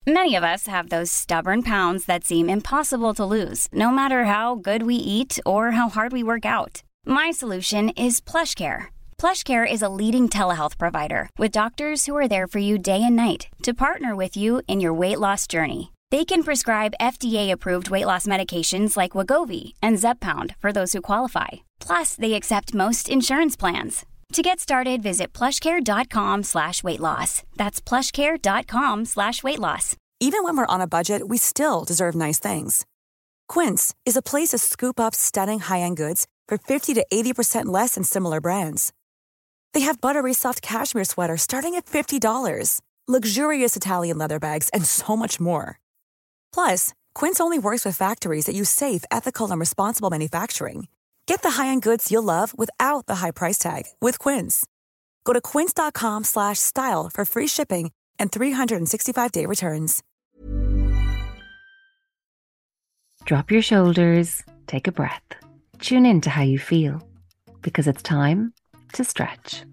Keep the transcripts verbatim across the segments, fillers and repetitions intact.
Many of us have those stubborn pounds that seem impossible to lose, no matter how good we eat or how hard we work out. My solution is PlushCare. PlushCare is a leading telehealth provider with doctors who are there for you day and night to partner with you in your weight loss journey. They can prescribe F D A-approved weight loss medications like Wegovy and Zepbound for those who qualify. Plus, they accept most insurance plans. To get started, visit plushcare.com slash weight loss. That's plushcare.com slash weight loss. Even when we're on a budget, we still deserve nice things. Quince is a place to scoop up stunning high-end goods for fifty to eighty percent less than similar brands. They have buttery soft cashmere sweaters starting at fifty dollars, luxurious Italian leather bags, and so much more. Plus, Quince only works with factories that use safe, ethical, and responsible manufacturing. Get the high-end goods you'll love without the high price tag with Quince. Go to quince.com slash style for free shipping and three sixty-five day returns. Drop your shoulders, take a breath, tune in to how you feel, because it's time to stretch.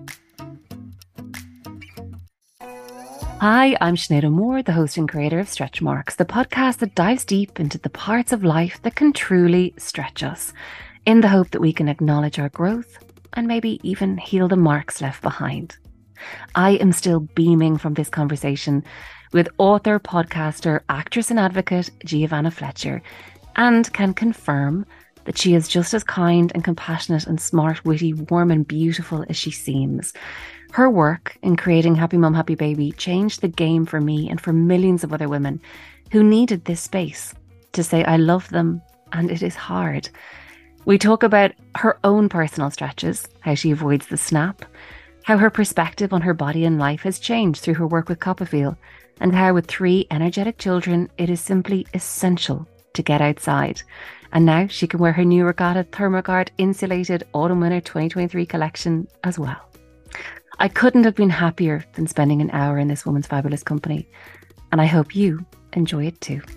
Hi, I'm Sinead O'Moore, the host and creator of Stretch Marks, the podcast that dives deep into the parts of life that can truly stretch us, in the hope that we can acknowledge our growth and maybe even heal the marks left behind. I am still beaming from this conversation with author, podcaster, actress and advocate Giovanna Fletcher, and can confirm that she is just as kind and compassionate and smart, witty, warm and beautiful as she seems. Her work in creating Happy Mum, Happy Baby changed the game for me and for millions of other women who needed this space to say I love them and it is hard. We talk about her own personal stretches, how she avoids the snap, how her perspective on her body and life has changed through her work with Coppafiel, and how with three energetic children, it is simply essential to get outside. And now she can wear her new Regatta Thermogard insulated Autumn Winter twenty twenty-three collection as well. I couldn't have been happier than spending an hour in this woman's fabulous company, and I hope you enjoy it too.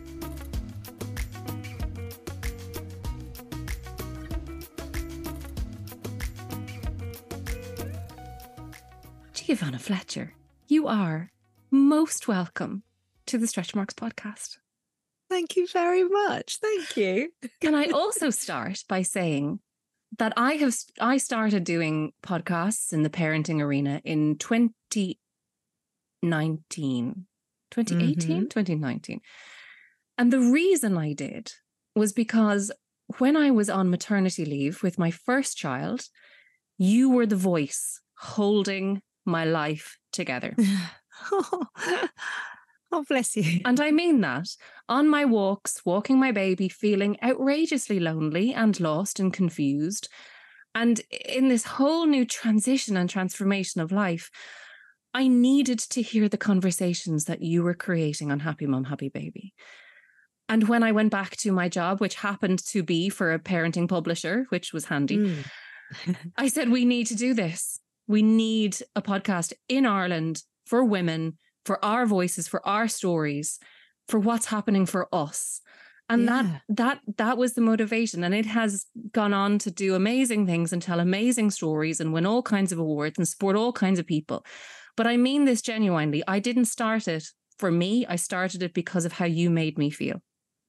Giovanna Fletcher, you are most welcome to the Stretch Marks podcast. Thank you very much. Thank you. Can I also start by saying that I have I started doing podcasts in the parenting arena in twenty nineteen, twenty eighteen, mm-hmm. twenty nineteen. And the reason I did was because when I was on maternity leave with my first child, you were the voice holding my life together. oh, oh, bless you. And I mean that. On my walks, walking my baby, feeling outrageously lonely and lost and confused. And in this whole new transition and transformation of life, I needed to hear the conversations that you were creating on Happy Mum, Happy Baby. And when I went back to my job, which happened to be for a parenting publisher, which was handy, mm. I said, we need to do this. We need a podcast in Ireland for women, for our voices, for our stories, for what's happening for us. And yeah. that that that was the motivation. And it has gone on to do amazing things and tell amazing stories and win all kinds of awards and support all kinds of people. But I mean this genuinely. I didn't start it for me. I started it because of how you made me feel.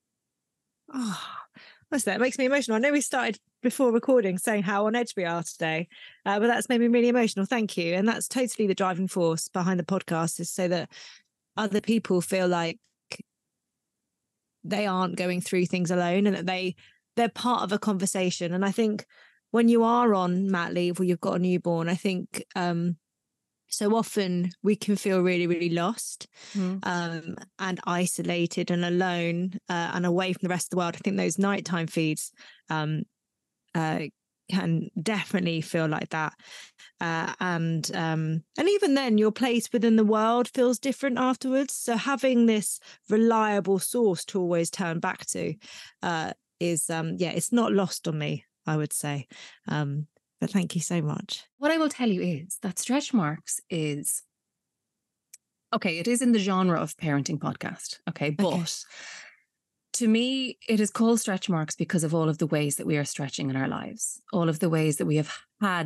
Oh, what's that? It makes me emotional. I know we started before recording saying how on edge we are today, uh, but that's made me really emotional. Thank you. And that's totally the driving force behind the podcast, is so that other people feel like they aren't going through things alone and that they they're part of a conversation. And I think when you are on mat leave or you've got a newborn, I think um so often we can feel really, really lost mm. um, and isolated and alone uh, and away from the rest of the world. I think those nighttime feeds um, uh, can definitely feel like that. Uh, and um, and even then, your place within the world feels different afterwards. So having this reliable source to always turn back to uh, is, um, yeah, it's not lost on me, I would say. Um But thank you so much. What I will tell you is that Stretch Marks is, okay, it is in the genre of parenting podcast, okay, but okay. To me, it is called Stretch Marks because of all of the ways that we are stretching in our lives, all of the ways that we have had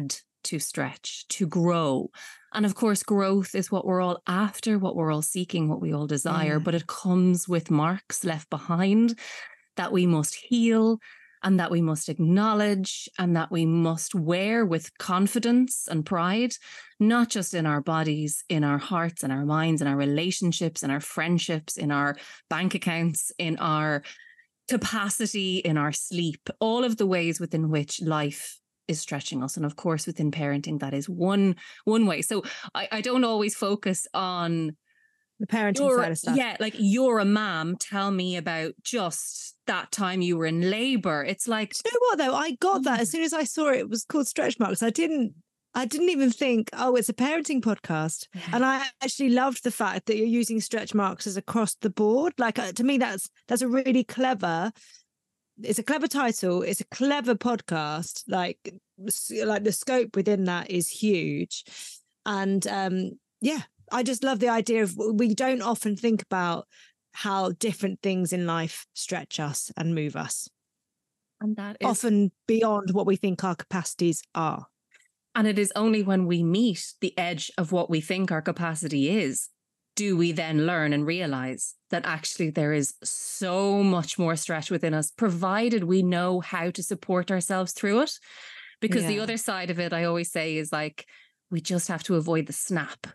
to stretch, to grow. And of course, growth is what we're all after, what we're all seeking, what we all desire, Yeah. but it comes with marks left behind that we must heal and that we must acknowledge and that we must wear with confidence and pride, not just in our bodies, in our hearts and our minds, in our relationships, in our friendships, in our bank accounts, in our capacity, in our sleep, all of the ways within which life is stretching us. And of course, within parenting, that is one one way. So I, I don't always focus on The parenting you're, side of stuff. yeah, like you're a mom, tell me about just that time you were in labor. It's like, Do you know what though? I got that as soon as I saw it, it was called Stretch Marks. I didn't I didn't even think, oh, it's a parenting podcast. Yeah. And I actually loved the fact that you're using stretch marks as across the board. Like uh, to me, that's that's a really clever. It's a clever title. It's a clever podcast. Like s- like the scope within that is huge, and um, yeah, I just love the idea of we don't often think about how different things in life stretch us and move us, and that is often beyond what we think our capacities are. And it is only when we meet the edge of what we think our capacity is, do we then learn and realize that actually there is so much more stretch within us, provided we know how to support ourselves through it. Because the Yeah. other side of it, I always say, is like, we just have to avoid the snap.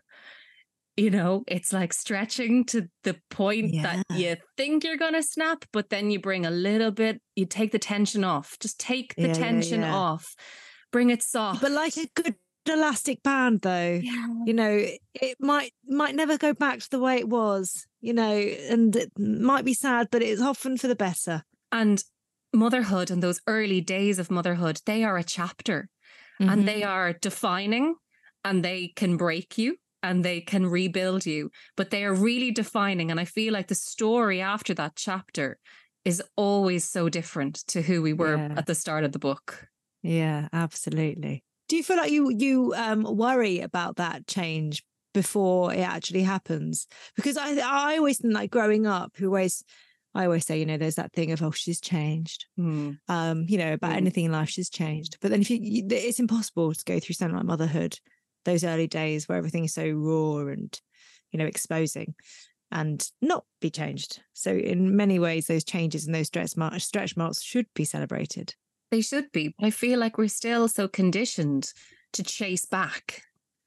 You know, it's like stretching to the point Yeah. that you think you're going to snap, but then you bring a little bit, you take the tension off. Just take the Yeah, yeah, tension yeah. off. Bring it soft. But like a good elastic band, though, yeah. you know, it might might never go back to the way it was, you know, and it might be sad, but it's often for the better. And motherhood and those early days of motherhood, they are a chapter and they are defining, and they can break you and they can rebuild you, but they are really defining. And I feel like the story after that chapter is always so different to who we were Yeah. at the start of the book. Yeah, absolutely. Do you feel like you you um worry about that change before it actually happens? Because I I always think, like growing up, who always I always say, you know, there's that thing of, oh, she's changed. Hmm. Um, you know, about Mm. anything in life, she's changed. But then if you, you it's impossible to go through something like motherhood, those early days where everything is so raw and, you know, exposing, and not be changed. So in many ways, those changes and those stretch marks, stretch marks should be celebrated. They should be. But I feel like we're still so conditioned to chase back,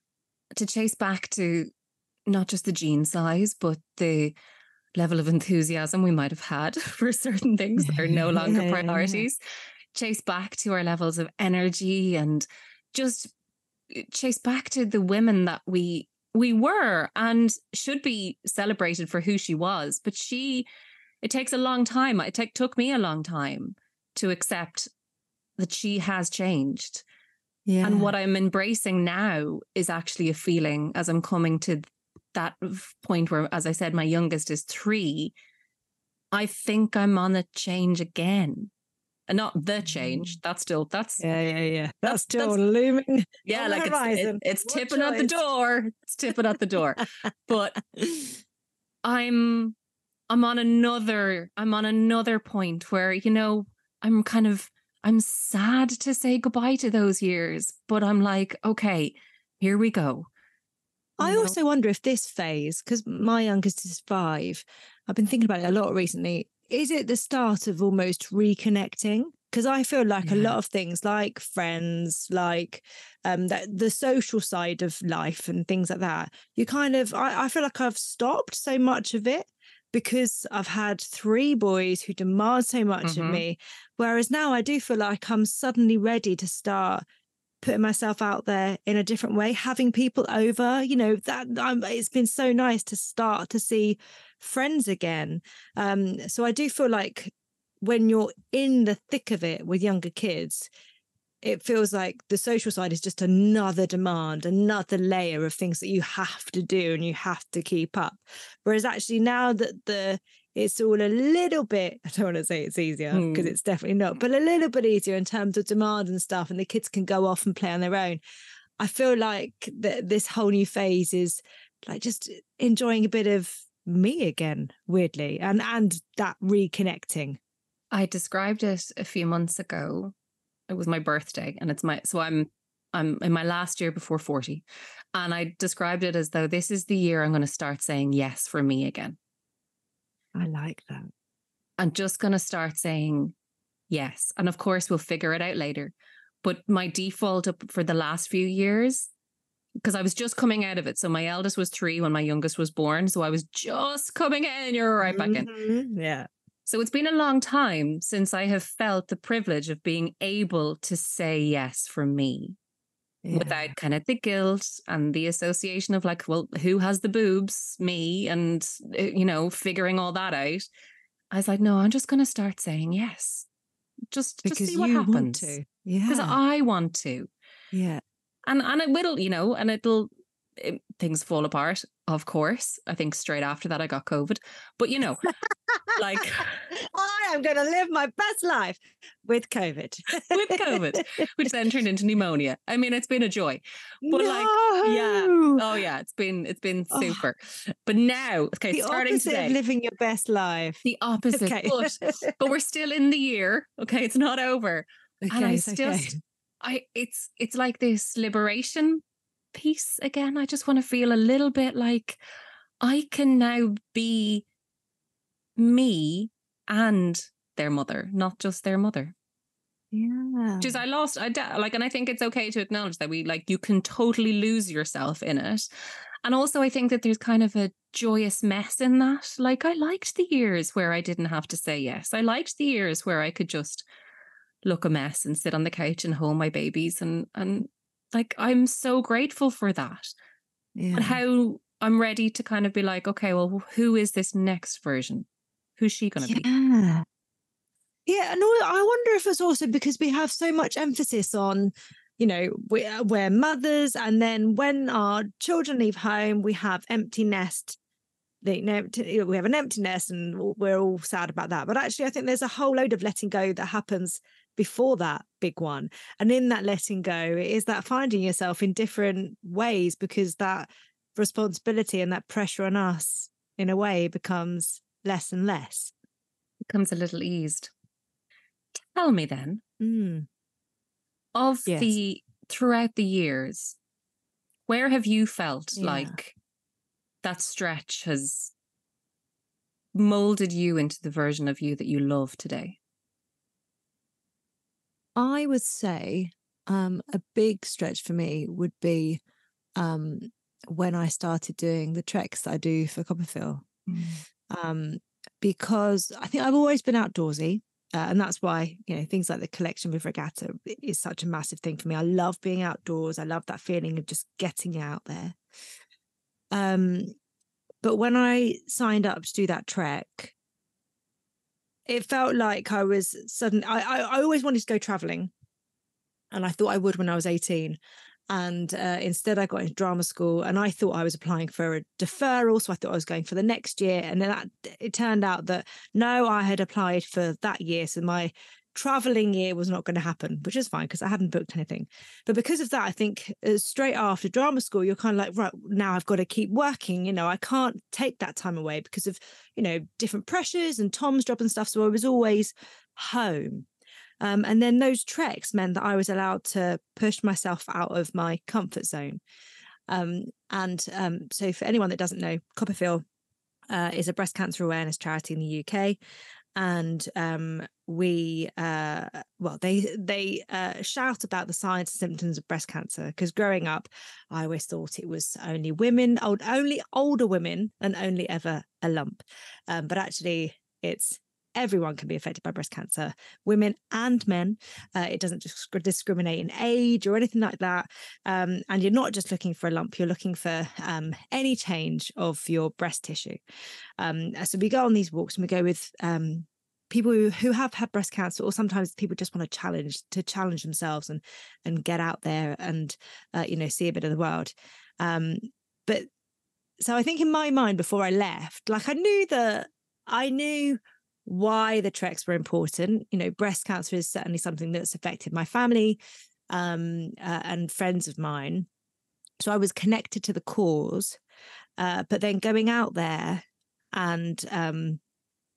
to chase back to not just the gene size, but the level of enthusiasm we might have had for certain things that are no longer Yeah, yeah, yeah. priorities. Chase back to our levels of energy and just chase back to the women that we we were and should be celebrated for who she was. But she, it takes a long time. It take, took me a long time to accept that she has changed. Yeah. And what I'm embracing now is actually a feeling, as I'm coming to that point where, as I said, my youngest is three, I think I'm on a change again. And not the change. That's still, that's, Yeah, yeah, yeah. That's, That's- still that's- looming. yeah, on the like it's, it- horizon. it's Watch tipping your at the eyes. door. It's tipping at the door. But I'm, I'm on another, I'm on another point where, you know, I'm kind of, I'm sad to say goodbye to those years, but I'm like, okay, here we go. I You know? also wonder if this phase, because my youngest is five, I've been thinking about it a lot recently. Is it the start of almost reconnecting? Because I feel like a Yeah. lot of things, like friends, like um, that the social side of life and things like that, you kind of, I, I feel like I've stopped so much of it because I've had three boys who demand so much of Mhm. me. Whereas now I do feel like I'm suddenly ready to start putting myself out there in a different way, having people over, you know, that I'm, it's been so nice to start to see friends again. Um, so I do feel like when you're in the thick of it with younger kids, it feels like the social side is just another demand, another layer of things that you have to do and you have to keep up. Whereas actually now that the it's all a little bit, I don't want to say it's easier because Hmm. it's definitely not, but a little bit easier in terms of demand and stuff, and the kids can go off and play on their own. I feel like that this whole new phase is like just enjoying a bit of me again, weirdly, and and that reconnecting. I described it a few months ago. It was my birthday, and it's my, so I'm I'm in my last year before forty. And I described it as though this is the year I'm going to start saying yes for me again. I like that. I'm just going to start saying yes. And of course, we'll figure it out later. But my default up for the last few years, because I was just coming out of it. So my eldest was three when my youngest was born. So I was just coming in and you're right back in. Mm-hmm. Yeah. So it's been a long time since I have felt the privilege of being able to say yes for me. Yeah. Without kind of the guilt and the association of like, well, who has the boobs? Me. And, you know, figuring all that out. I was like, no, I'm just going to start saying yes. Just, because just see what you happens. Want to. Yeah. Because I want to. Yeah. And, and it will, you know, and it'll, it, things fall apart, of course. I think straight after that, I got COVID. But, you know, like... I am going to live my best life with COVID. with COVID, which then turned into pneumonia. I mean, it's been a joy. But no! like, yeah. Oh, yeah. It's been, it's been super. Oh, but now, okay, the starting opposite today. Of living your best life. The opposite. Okay. But, but we're still in the year. Okay. It's not over. Okay, and I it's just, okay. I, it's, it's like this liberation piece again. I just want to feel a little bit like I can now be me and their mother, not just their mother. Yeah. Just I lost, I like, and I think it's okay to acknowledge that we like, you can totally lose yourself in it. And also I think that there's kind of a joyous mess in that. Like I liked the years where I didn't have to say yes. I liked the years where I could just look a mess and sit on the couch and hold my babies. And, and like, I'm so grateful for that. Yeah. And how I'm ready to kind of be like, okay, well, who is this next version? Who's she going to yeah. be? Yeah. Yeah. And I wonder if it's also because we have so much emphasis on, you know, we, we're mothers. And then when our children leave home, we have empty nest. They, you know, we have an empty nest and we're all sad about that. But actually, I think there's a whole load of letting go that happens before that big one. And in that letting go, it is that finding yourself in different ways, because that responsibility and that pressure on us in a way becomes less and less. Becomes a little eased. Tell me then, mm. of yes. the, throughout the years, where have you felt yeah. like that stretch has molded you into the version of you that you love today? I would say um, a big stretch for me would be um, when I started doing the treks that I do for Copperfield. Mm. Um, because I think I've always been outdoorsy. Uh, and that's why, you know, things like the collection with Regatta is such a massive thing for me. I love being outdoors. I love that feeling of just getting out there. Um, but when I signed up to do that trek, it felt like I was suddenly, I, I, I always wanted to go traveling. And I thought I would when I was eighteen. And uh, instead I got into drama school and I thought I was applying for a deferral. So I thought I was going for the next year. And then that, it turned out that no, I had applied for that year. So my traveling year was not going to happen, which is fine because I hadn't booked anything. But because of that, I think uh, straight after drama school, you're kind of like, right, now I've got to keep working. You know, I can't take that time away because of, you know, different pressures and Tom's job and stuff. So I was always home. Um, and then those treks meant that I was allowed to push myself out of my comfort zone. Um, and um, so for anyone that doesn't know, Copperfield uh, is a breast cancer awareness charity in the U K. And um, we, uh, well, they they uh, shout about the signs and symptoms of breast cancer, because growing up, I always thought it was only women, old, only older women, and only ever a lump. Um, but actually, it's everyone can be affected by breast cancer, women and men. Uh, it doesn't just discriminate in age or anything like that. Um, and you're not just looking for a lump, you're looking for um, any change of your breast tissue. Um, so we go on these walks and we go with um, people who, who have had breast cancer, or sometimes people just want to challenge to challenge themselves and and get out there and, uh, you know, see a bit of the world. Um, but so I think in my mind before I left, like I knew that I knew why the treks were important. You know, breast cancer is certainly something that's affected my family um, uh, and friends of mine. So I was connected to the cause. Uh, but then going out there and um,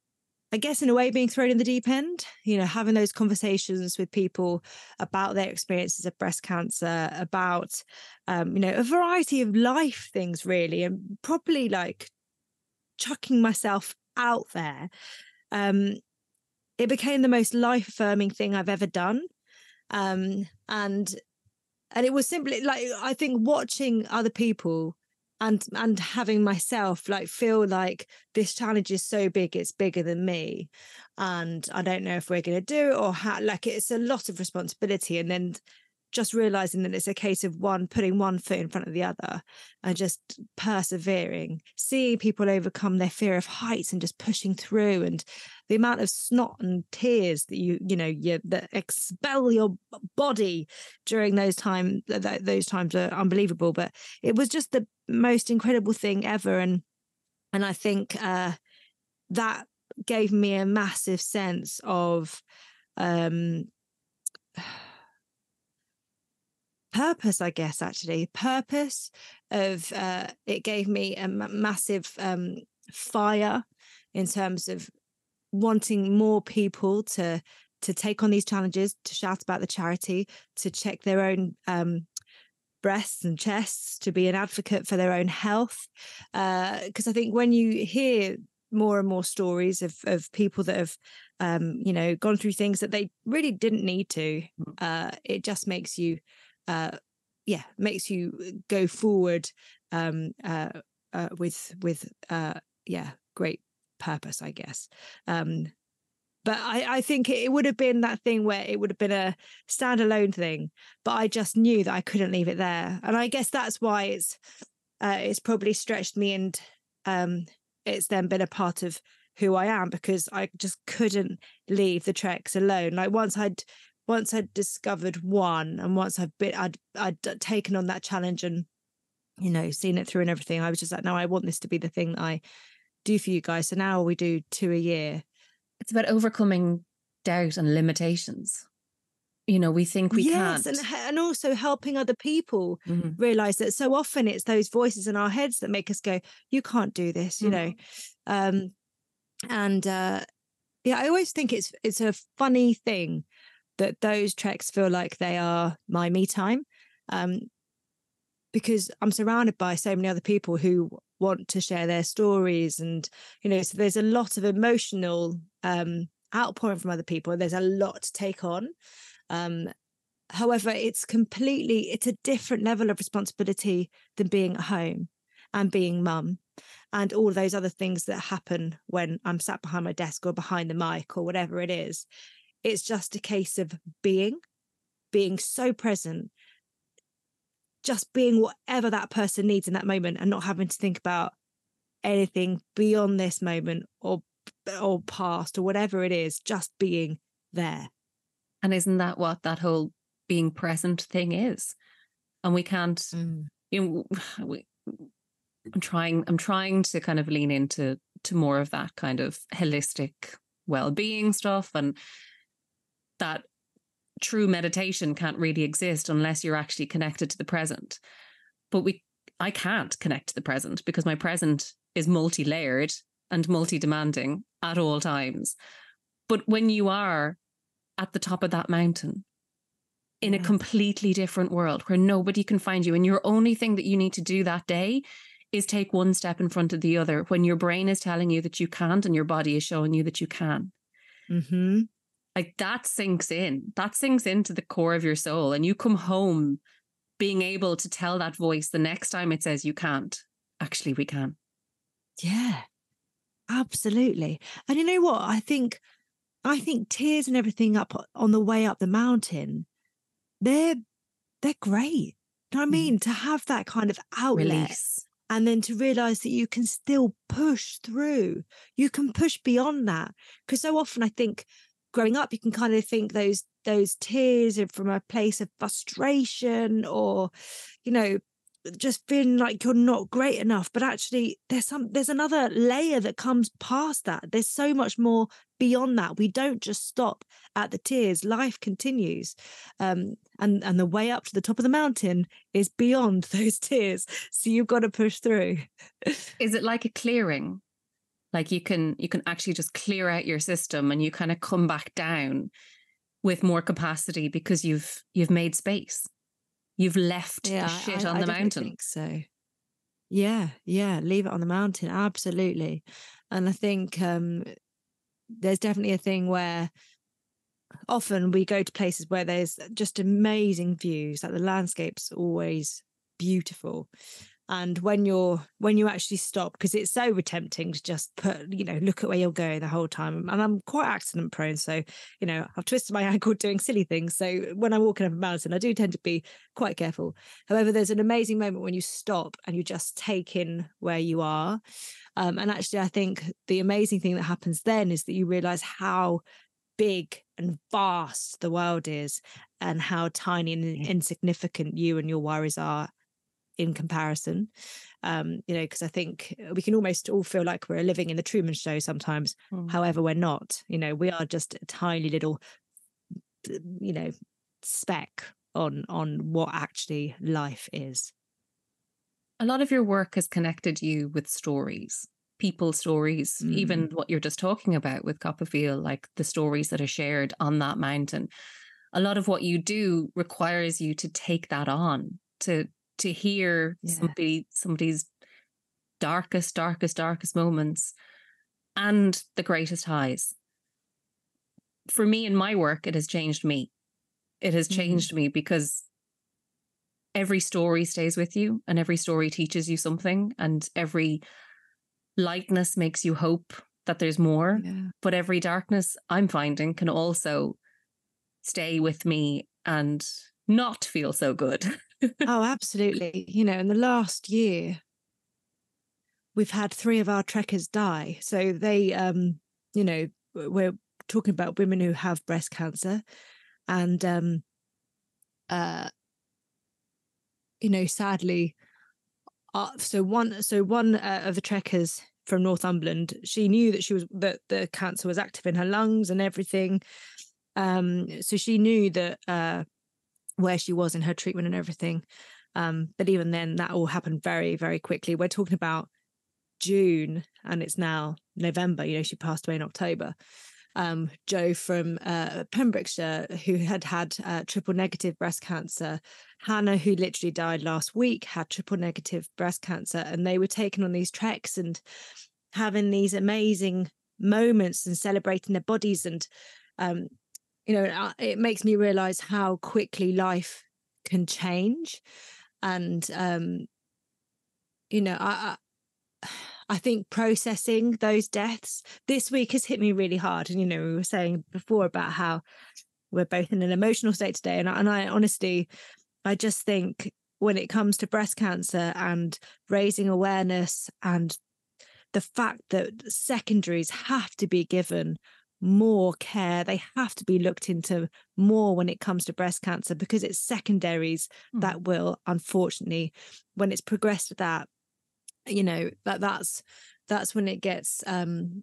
I guess in a way being thrown in the deep end, you know, having those conversations with people about their experiences of breast cancer, about, um, you know, a variety of life things really, and probably like chucking myself out there. Um, it became the most life affirming thing I've ever done. Um, and, and it was simply like, I think watching other people and and having myself like feel like this challenge is so big, it's bigger than me, and I don't know if we're going to do it or how, like it's a lot of responsibility, and then just realizing that it's a case of one putting one foot in front of the other and just persevering, seeing people overcome their fear of heights and just pushing through, and the amount of snot and tears that you you know you that expel your body during those time th- those times are unbelievable. But it was just the most incredible thing ever, and and I think uh that gave me a massive sense of um purpose, I guess, actually purpose of uh it gave me a m- massive um fire in terms of wanting more people to to take on these challenges, to shout about the charity, to check their own um breasts and chests, to be an advocate for their own health, because uh, I think when you hear more and more stories of of people that have um you know gone through things that they really didn't need to, uh it just makes you uh yeah makes you go forward um uh, uh with with uh yeah great purpose, I guess. um But I, I think it would have been that thing where it would have been a standalone thing, but I just knew that I couldn't leave it there. And I guess that's why it's uh, it's probably stretched me, and um, it's then been a part of who I am, because I just couldn't leave the treks alone. Like once I'd once I'd discovered one, and once I've been I'd I'd taken on that challenge and you know seen it through and everything, I was just like, no, I want this to be the thing that I do for you guys. So now we do two a year. It's about overcoming doubt and limitations. You know, we think we yes, can't. and and also helping other people Mm-hmm. realize that so often it's those voices in our heads that make us go, you can't do this, you Mm-hmm. know. Um, and uh, yeah, I always think it's it's a funny thing that those treks feel like they are my me time, um, because I'm surrounded by so many other people who want to share their stories, and you know, so there's a lot of emotional um, outpouring from other people. There's a lot to take on. Um, however, it's completely, it's a different level of responsibility than being at home and being mum and all those other things that happen when I'm sat behind my desk or behind the mic or whatever it is. It's just a case of being, being so present, just being whatever that person needs in that moment, and not having to think about anything beyond this moment or or past or whatever it is, just being there. And isn't that what that whole being present thing is? And we can't, mm. you know, we, I'm trying, I'm trying to kind of lean into to more of that kind of holistic well-being stuff, and that true meditation can't really exist unless you're actually connected to the present. But we, I can't connect to the present because my present is multi-layered and multi-demanding at all times. But when you are at the top of that mountain in yeah. a completely different world where nobody can find you, and your only thing that you need to do that day is take one step in front of the other, when your brain is telling you that you can't and your body is showing you that you can. Mm-hmm. Like that sinks in, that sinks into the core of your soul, and you come home being able to tell that voice the next time it says you can't, actually we can. Yeah, absolutely. And you know what? I think, I think tears and everything up on the way up the mountain, they're, they're great. You know what I mean? Mm. To have that kind of outlet. Release. And then to realize that you can still push through. You can push beyond that. Because so often I think growing up, you can kind of think those those tears are from a place of frustration, or, you know, just feeling like you're not great enough. But actually, there's some there's another layer that comes past that. There's so much more beyond that. We don't just stop at the tears. Life continues. Um, and, and the way up to the top of the mountain is beyond those tears. So you've got to push through. Is it like a clearing? Like you can you can actually just clear out your system and you kind of come back down with more capacity because you've you've made space. You've left Yeah, the shit I, on I the definitely mountain. think so. Yeah, yeah, leave it on the mountain, absolutely. And I think um, there's definitely a thing where often we go to places where there's just amazing views, like the landscape's always beautiful. And when you're when you actually stop, because it's so tempting to just put, you know, look at where you're going the whole time. And I'm quite accident prone, so you know, I've twisted my ankle doing silly things. So when I'm walking up a mountain, I do tend to be quite careful. However, there's an amazing moment when you stop and you just take in where you are. Um, and actually, I think the amazing thing that happens then is that you realize how big and vast the world is, and how tiny and insignificant you and your worries are in comparison. Um, you know, because I think we can almost all feel like we're living in the Truman Show sometimes. Mm. However, we're not. You know, we are just a tiny little, you know, speck on on what actually life is. A lot of your work has connected you with stories, people stories, mm. even what you're just talking about with Copperfield, like the stories that are shared on that mountain. A lot of what you do requires you to take that on, to to hear yeah. somebody somebody's darkest, darkest, darkest moments and the greatest highs. For me in my work, it has changed me. It has changed mm. me because every story stays with you and every story teaches you something, and every lightness makes you hope that there's more. Yeah. But every darkness, I'm finding, can also stay with me and not feel so good. Oh, absolutely. You know, in the last year, we've had three of our trekkers die. So they, um, you know, we're talking about women who have breast cancer, and, um, uh, you know, sadly, uh, so one, so one uh, of the trekkers from Northumberland, she knew that she was that the cancer was active in her lungs and everything. Um, so she knew that uh, where she was in her treatment and everything. Um, but even then, that all happened very, very quickly. We're talking about June and it's now November. You know, she passed away in October. Um, Joe from uh, Pembrokeshire, who had had uh, triple negative breast cancer. Hannah, who literally died last week, had triple negative breast cancer. And they were taken on these treks and having these amazing moments and celebrating their bodies. And, um, you know, it makes me realize how quickly life can change. And, um, you know, I, I I think processing those deaths this week has hit me really hard. And, you know, we were saying before about how we're both in an emotional state today. And, and I honestly, I just think when it comes to breast cancer and raising awareness and the fact that secondaries have to be given more care, they have to be looked into more when it comes to breast cancer, because it's secondaries mm. that will, unfortunately, when it's progressed to that, you know, that that's that's when it gets um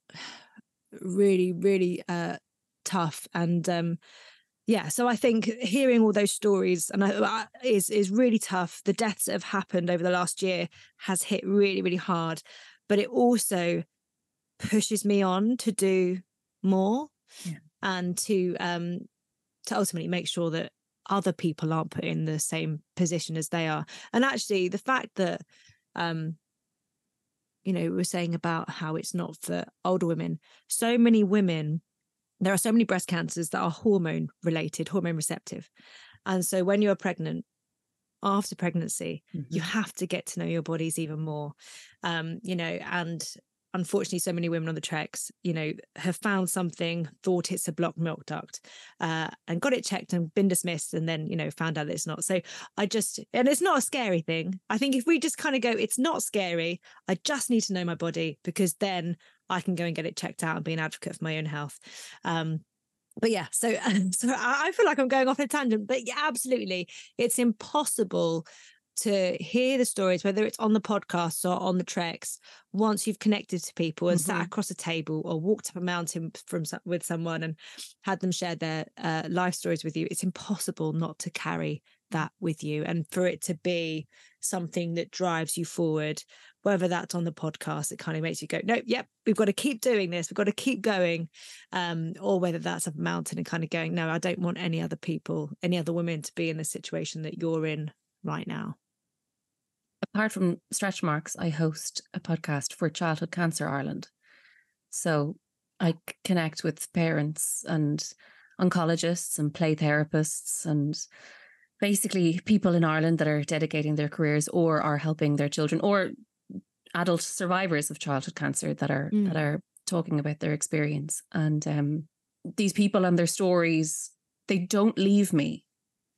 really really uh tough. And um yeah, so I think hearing all those stories and I, is is really tough. The deaths that have happened over the last year has hit really really hard, but it also pushes me on to do more yeah. and to um to ultimately make sure that other people aren't put in the same position as they are. And actually the fact that Um, you know, we were saying about how it's not for older women. So many women, there are so many breast cancers that are hormone related, hormone receptive. And so when you're pregnant, after pregnancy, mm-hmm. you have to get to know your bodies even more, um, you know, and unfortunately, so many women on the treks, you know, have found something, thought it's a blocked milk duct, uh, and got it checked and been dismissed, and then, you know, found out that it's not. So I just, and it's not a scary thing. I think if we just kind of go, it's not scary, I just need to know my body, because then I can go and get it checked out and be an advocate for my own health. Um, But yeah, so so I feel like I'm going off on a tangent, but yeah, absolutely. It's impossible to hear the stories, whether it's on the podcast or on the treks, once you've connected to people and mm-hmm. sat across a table or walked up a mountain from with someone and had them share their uh, life stories with you. It's impossible not to carry that with you and for it to be something that drives you forward, whether that's on the podcast, it kind of makes you go, nope, yep, we've got to keep doing this, we've got to keep going, um, or whether that's a mountain and kind of going, no, I don't want any other people, any other women to be in the situation that you're in right now. Apart from Stretch Marks, I host a podcast for Childhood Cancer Ireland. So I c- connect with parents and oncologists and play therapists and basically people in Ireland that are dedicating their careers or are helping their children, or adult survivors of childhood cancer that are mm. that are talking about their experience. And um, these people and their stories, they don't leave me.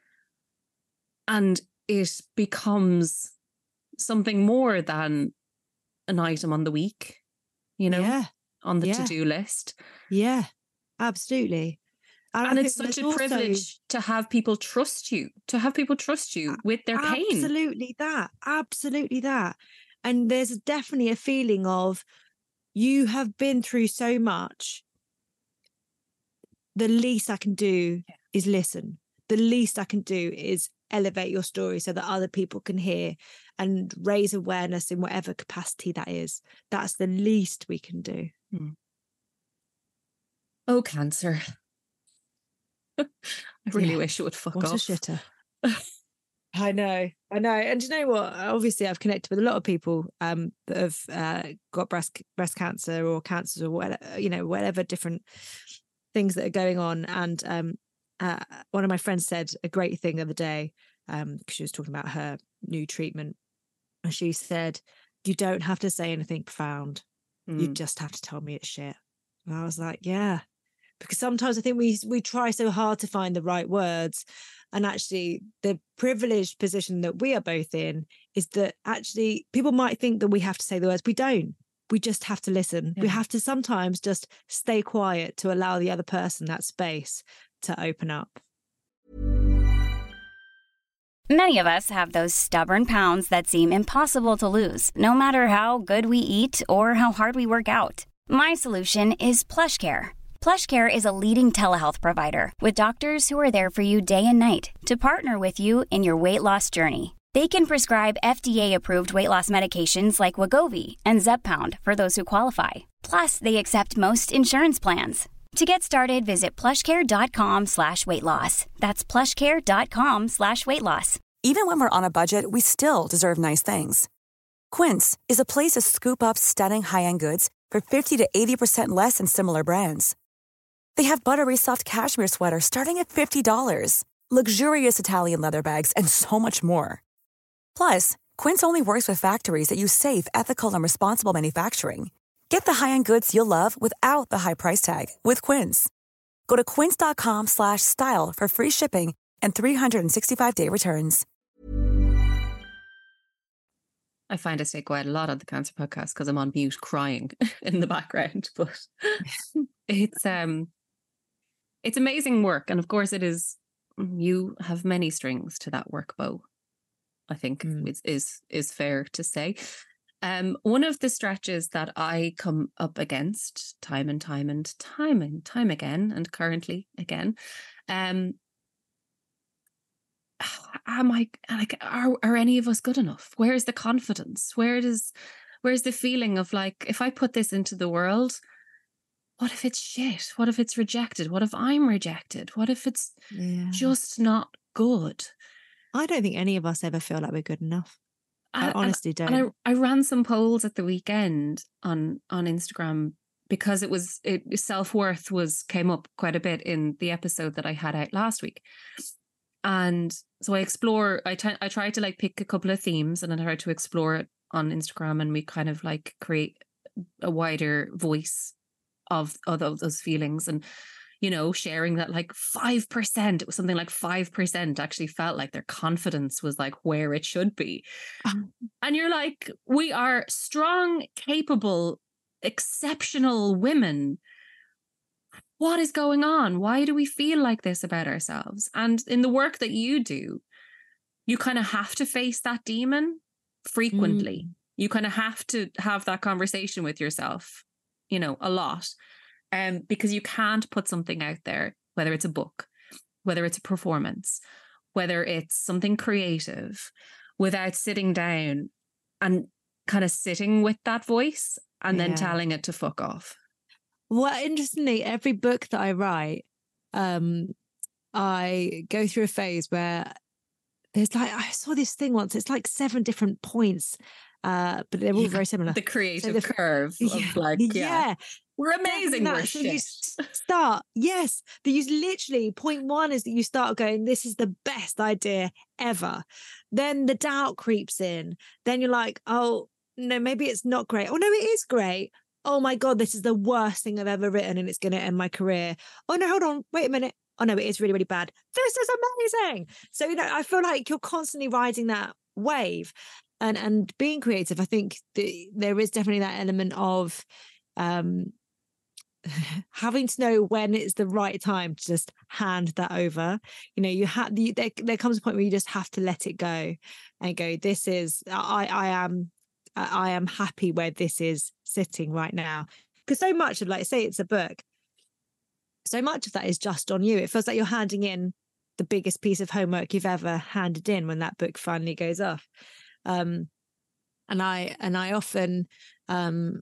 And it becomes something more than an item on the week, you know, yeah. on the yeah. to-do list. Yeah, absolutely. And, and it's such a also... privilege to have people trust you, to have people trust you with their pain. Absolutely that. Absolutely that. And there's definitely a feeling of, you have been through so much. The least I can do yeah. is listen. The least I can do is elevate your story so that other people can hear and raise awareness in whatever capacity that is. That's the least we can do. Hmm. Oh, cancer. I really yeah. wish it would fuck what off. What a shitter. I know, I know. And you know what? Obviously, I've connected with a lot of people um, that have uh, got breast breast cancer or cancers or whatever, you know, whatever different things that are going on. And um, uh, one of my friends said a great thing the other day, um, because she was talking about her new treatment. And she said, you don't have to say anything profound. Mm. You just have to tell me it's shit. And I was like, yeah. Because sometimes I think we we try so hard to find the right words. And actually, the privileged position that we are both in is that actually people might think that we have to say the words. We don't. We just have to listen. Yeah. We have to sometimes just stay quiet to allow the other person that space to open up. Many of us have those stubborn pounds that seem impossible to lose, no matter how good we eat or how hard we work out. My solution is PlushCare. PlushCare is a leading telehealth provider with doctors who are there for you day and night to partner with you in your weight loss journey. They can prescribe F D A-approved weight loss medications like Wegovy and Zepbound for those who qualify. Plus, they accept most insurance plans. To get started, visit plushcare.com slash weight loss. That's plushcare.com slash weight loss. Even when we're on a budget, we still deserve nice things. Quince is a place to scoop up stunning high-end goods for fifty to eighty percent less than similar brands. They have buttery soft cashmere sweaters starting at fifty dollars, luxurious Italian leather bags, and so much more. Plus, Quince only works with factories that use safe, ethical, and responsible manufacturing. Get the high-end goods you'll love without the high price tag with Quince. Go to quince.com slash style for free shipping and three sixty-five day returns. I find I say quite a lot on the Cancer Podcast because I'm on mute crying in the background, but it's um, it's amazing work. And of course it is, you have many strings to that work bow, I think mm. is, is, is fair to say. Um, one of the stretches that I come up against time and time and time and time again, and currently again, um, am I like, are, are any of us good enough? Where's the confidence? Where does, where's the feeling of like, if I put this into the world, what if it's shit? What if it's rejected? What if I'm rejected? What if it's yeah. just not good? I don't think any of us ever feel like we're good enough. I honestly don't. And I, I ran some polls at the weekend on, on Instagram because it was, it, self-worth was, came up quite a bit in the episode that I had out last week. And so I explore, I, t- I tried to like pick a couple of themes and I tried to explore it on Instagram, and we kind of like create a wider voice of, of those feelings. And, you know, sharing that like five percent, it was something like five percent actually felt like their confidence was like where it should be. Um, and you're like, we are strong, capable, exceptional women. What is going on? Why do we feel like this about ourselves? And in the work that you do, you kind of have to face that demon frequently. Mm. You kind of have to have that conversation with yourself, you know, a lot. Um, because you can't put something out there, whether it's a book, whether it's a performance, whether it's something creative, without sitting down and kind of sitting with that voice and then Yeah. telling it to fuck off. Well, interestingly, every book that I write, um, I go through a phase where there's like, I saw this thing once, it's like seven different points, uh, but they're all Yeah, very similar. The creative the- curve Yeah, of like, yeah, yeah. we're amazing, Definitely we're that. So you shit. s- start, yes, that you literally, point one is that you start going, this is the best idea ever. Then the doubt creeps in. Then you're like, oh, no, maybe it's not great. Oh, no, it is great. Oh my God, this is the worst thing I've ever written and it's going to end my career. Oh no, hold on, wait a minute. Oh no, it is really, really bad. This is amazing. So, you know, I feel like you're constantly riding that wave. And and being creative, I think the, there is definitely that element of um, having to know when it's the right time to just hand that over. You know, you have the, there, there comes a point where you just have to let it go and go, this is, I, I am, I am happy where this is sitting right now. Because so much of, like, say it's a book, so much of that is just on you. It feels like you're handing in the biggest piece of homework you've ever handed in when that book finally goes off. Um, and I, and I often, um,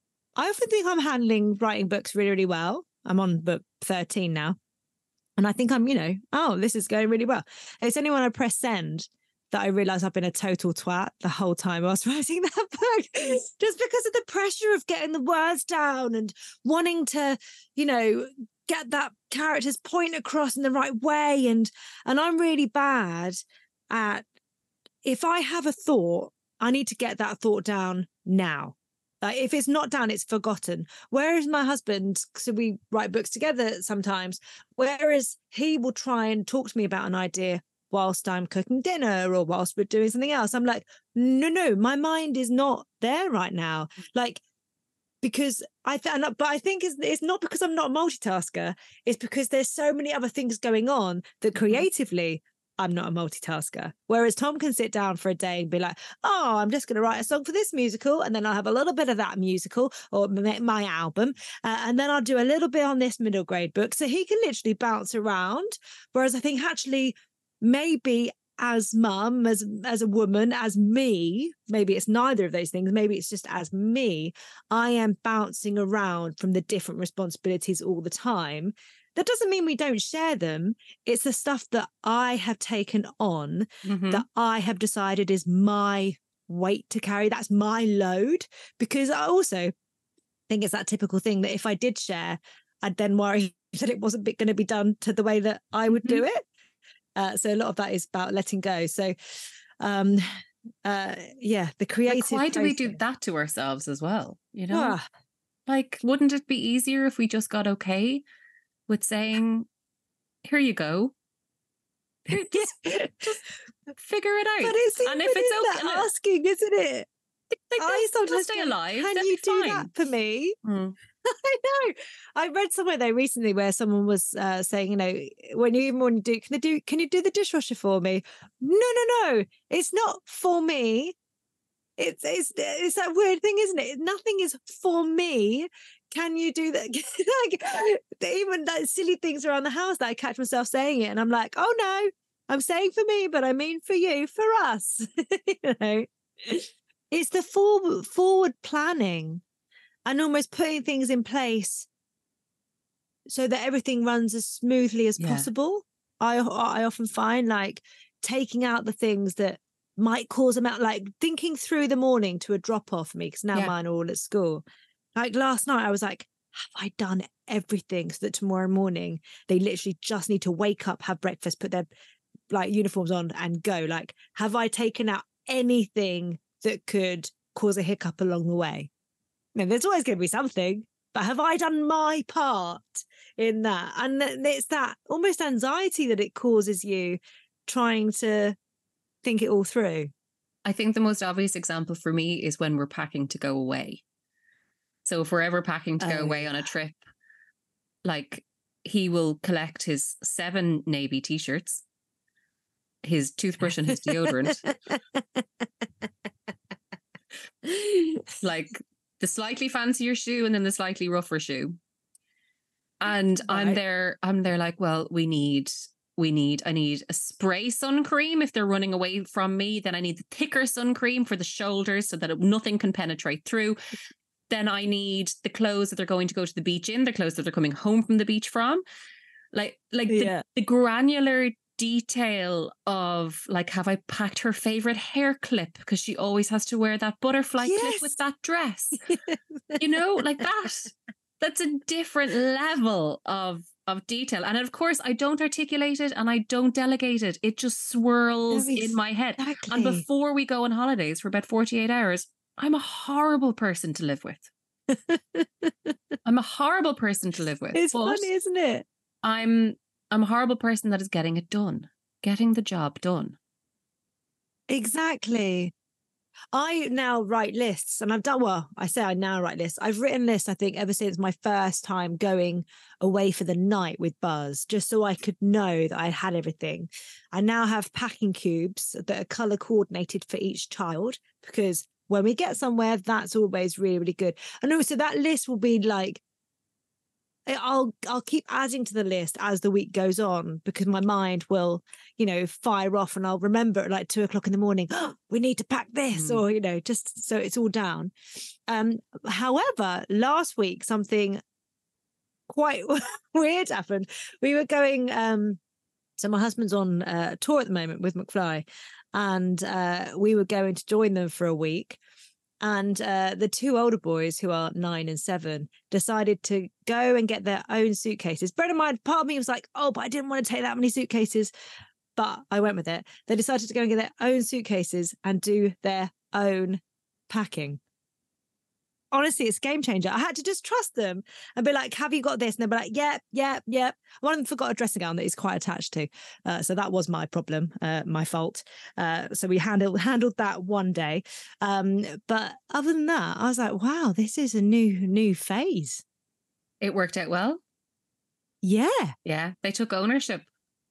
I often think I'm handling writing books really, really well. I'm on book thirteen now. And I think I'm, you know, oh, this is going really well. It's only when I press send that I realize I've been a total twat the whole time I was writing that book, just because of the pressure of getting the words down and wanting to, you know, get that character's point across in the right way. And, and I'm really bad at, if I have a thought, I need to get that thought down now. Like, if it's not down, it's forgotten. Whereas my husband, so we write books together sometimes, whereas he will try and talk to me about an idea whilst I'm cooking dinner or whilst we're doing something else. I'm like, no, no, my mind is not there right now. Like, because I, th- but I think it's, it's not because I'm not a multitasker. It's because there's so many other things going on that creatively I'm not a multitasker. Whereas Tom can sit down for a day and be like, oh, I'm just going to write a song for this musical. And then I'll have a little bit of that musical or my album. Uh, and then I'll do a little bit on this middle grade book. So he can literally bounce around. Whereas I think actually maybe as mum, as, as a woman, as me, maybe it's neither of those things. Maybe it's just as me, I am bouncing around from the different responsibilities all the time. That doesn't mean we don't share them. It's the stuff that I have taken on, mm-hmm. that I have decided is my weight to carry. That's my load. Because I also think it's that typical thing that if I did share, I'd then worry that it wasn't going to be done to the way that I would mm-hmm. do it. Uh, so a lot of that is about letting go. So, um, uh, yeah, the creative. Like, why do process. we do that to ourselves as well? You know, Ah. like, wouldn't it be easier if we just got okay with saying, here you go. Here, just, just figure it out. But it's and if it's okay, asking, isn't it? Like, I sometimes stay alive. Can That'd you do fine. that for me? Mm. I know. I read somewhere though recently where someone was uh, saying, you know, when you even want to do, can they do, can you do the dishwasher for me? No, no, no. It's not for me. It's it's it's that weird thing, isn't it? Nothing is for me. Can you do that? Like, even that silly things around the house that I catch myself saying it, and I'm like, oh no, I'm saying for me, but I mean for you, for us. You know, it's the forward forward planning and almost putting things in place so that everything runs as smoothly as yeah. possible. I I often find like taking out the things that might cause them out, like thinking through the morning to a drop off for me, because now yeah. mine are all at school. Like last night, I was like, have I done everything so that tomorrow morning they literally just need to wake up, have breakfast, put their like uniforms on and go? Like, have I taken out anything that could cause a hiccup along the way? Now, there's always going to be something, but have I done my part in that? And it's that almost anxiety that it causes you trying to think it all through. I think the most obvious example for me is when we're packing to go away. So if we're ever packing to go oh, away yeah. on a trip, like he will collect his seven navy t-shirts, his toothbrush and his deodorant. Like the slightly fancier shoe and then the slightly rougher shoe. And right. I'm there, I'm there like, well, we need we need, I need a spray sun cream if they're running away from me. Then I need the thicker sun cream for the shoulders so that it, nothing can penetrate through. Then I need the clothes that they're going to go to the beach in, the clothes that they're coming home from the beach from. Like, like Yeah. the, the granular detail of like, have I packed her favorite hair clip because she always has to wear that butterfly Yes. clip with that dress? You know, like that. That's a different level of of detail. And of course, I don't articulate it and I don't delegate it. It just swirls No, in my head. exactly. And before we go on holidays for about forty-eight hours, I'm a horrible person to live with. I'm a horrible person to live with. It's but funny, isn't it? I'm I'm a horrible person that is getting it done, getting the job done. Exactly. I now write lists, and I've done, well, I say I now write lists. I've written lists, I think, ever since my first time going away for the night with Buzz, just so I could know that I had everything. I now have packing cubes that are color coordinated for each child, because when we get somewhere, that's always really, really good. And also that list will be like, I'll I'll keep adding to the list as the week goes on, because my mind will, you know, fire off, and I'll remember at like two o'clock in the morning, oh, we need to pack this, Mm. or, you know, just so it's all down. Um, however, last week something quite weird happened. We were going, um, so my husband's on uh, tour at the moment with McFly, and uh, we were going to join them for a week. And uh, the two older boys, who are nine and seven, decided to go and get their own suitcases. Bear in mind, part of me was like, oh, but I didn't want to take that many suitcases. But I went with it. They decided to go and get their own suitcases and do their own packing. Honestly, it's a game changer. I had to just trust them and be like, have you got this? And they'd be like, yep, yep, yep. One of them forgot a dressing gown that he's quite attached to. Uh, so that was my problem, uh, my fault. Uh, so we handled handled that one day. Um, but other than that, I was like, wow, this is a new, new phase. It worked out well. Yeah. Yeah. They took ownership.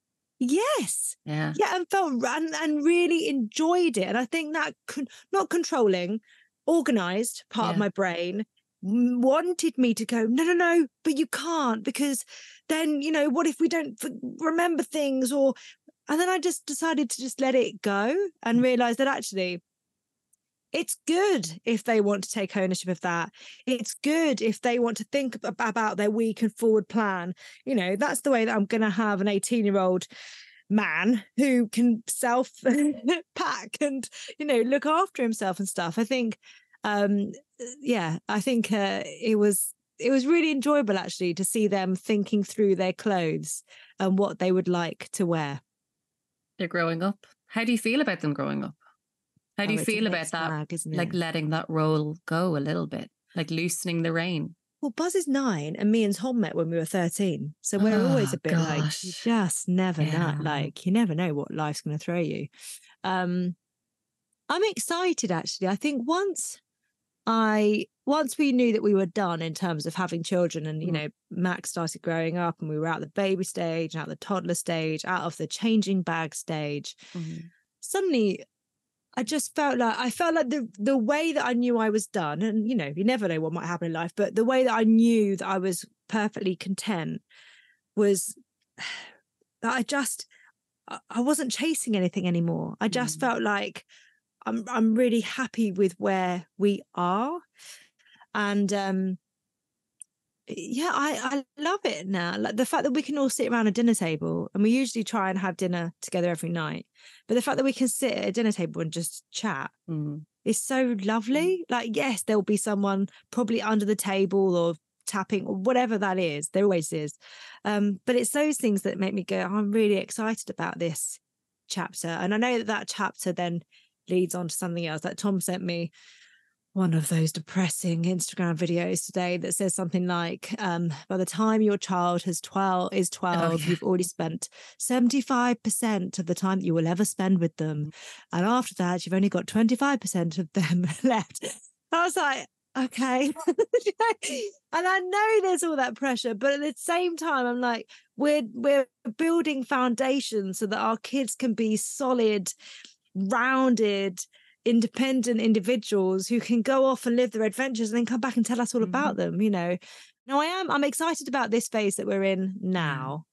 Yes. Yeah. Yeah. And felt and, and really enjoyed it. And I think that con- not controlling, organized part Yeah. of my brain wanted me to go, no, no, no, but you can't, because then, you know, what if we don't f- remember things? Or, and then I just decided to just let it go and realize that actually it's good if they want to take ownership of that. It's good if they want to think ab- about their week and forward plan. You know, that's the way that I'm going to have an eighteen year old man who can self pack and, you know, look after himself and stuff. I think, um, yeah, I think uh, it was it was really enjoyable actually to see them thinking through their clothes and what they would like to wear. They're growing up. How do you feel about them growing up? How do Oh, you it's a feel about mixed that? bag, isn't Like it? letting that role go a little bit, like loosening the rein. Well, Buzz is nine, and me and Tom met when we were thirteen. So we're always Oh, a bit like, you gosh. just never Yeah. know. Like, you never know what life's going to throw you. Um, I'm excited, actually. I think once I, once we knew that we were done in terms of having children, and, you Mm. know, Max started growing up and we were out the baby stage, out the toddler stage, out of the changing bag stage, Mhm. suddenly I just felt like I felt like the the way that I knew I was done, and you know, you never know what might happen in life, but the way that I knew that I was perfectly content was that I just I I wasn't chasing anything anymore. I just Mm. felt like I'm I'm really happy with where we are. And um yeah, I, I love it now. Like the fact that we can all sit around a dinner table, and we usually try and have dinner together every night. But the fact that we can sit at a dinner table and just chat Mm. is so lovely. Like, yes, there'll be someone probably under the table or tapping or whatever that is. There always is. Um, but it's those things that make me go, I'm really excited about this chapter. And I know that that chapter then leads on to something else. Like Tom sent me one of those depressing Instagram videos today that says something like, um, by the time your child has twelve is twelve, yeah. you've already spent seventy-five percent of the time that you will ever spend with them. And after that, you've only got twenty-five percent of them left. I was like, okay. And I know there's all that pressure, but at the same time, I'm like, we're we're building foundations so that our kids can be solid, rounded, independent individuals who can go off and live their adventures and then come back and tell us all about Mhm. them, you know. No, I am I'm excited about this phase that we're in now.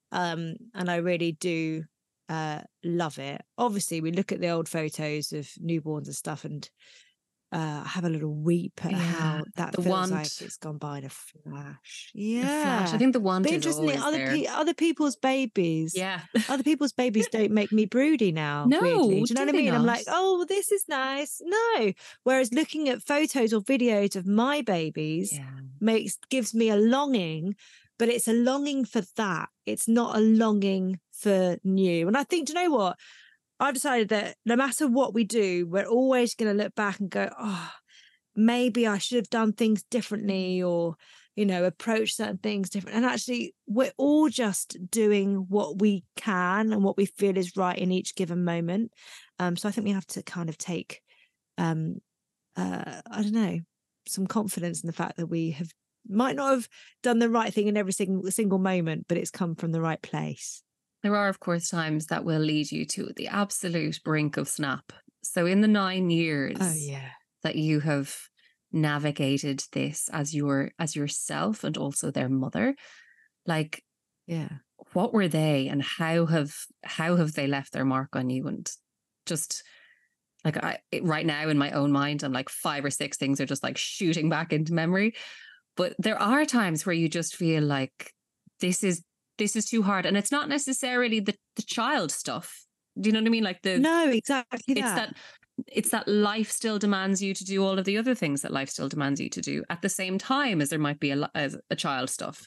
Um, and I really do uh, love it. Obviously, we look at the old photos of newborns and stuff and uh, have a little weep at Yeah, how that the feels want, like it's gone by in a flash. a Yeah. flash. I think the want But is interestingly, always other, there. pe- other people's babies, Yeah. other people's babies don't make me broody now, No, weirdly. Do you know do what I they mean? I'm not? like, oh, well, this is nice. No. Whereas looking at photos or videos of my babies Yeah. makes gives me a longing, but it's a longing for that. It's not a longing for new. And I think, do you know what? I've decided that no matter what we do, we're always going to look back and go, oh, maybe I should have done things differently, or, you know, approach certain things different. And actually, we're all just doing what we can and what we feel is right in each given moment. Um, so I think we have to kind of take, um, uh, I don't know, some confidence in the fact that we have might not have done the right thing in every single single moment, but it's come from the right place. There are, of course, times that will lead you to the absolute brink of snap. So in the nine years Oh yeah. that you have navigated this as your as yourself and also their mother, like, Yeah. what were they, and how have how have they left their mark on you? And just like, I it, right now in my own mind, I'm like five or six things are just like shooting back into memory. But there are times where you just feel like this is this is too hard, and it's not necessarily the the child stuff. Do you know what I mean? Like the No, exactly that. it's that it's that life still demands you to do all of the other things that life still demands you to do at the same time as there might be a, li- as a child stuff.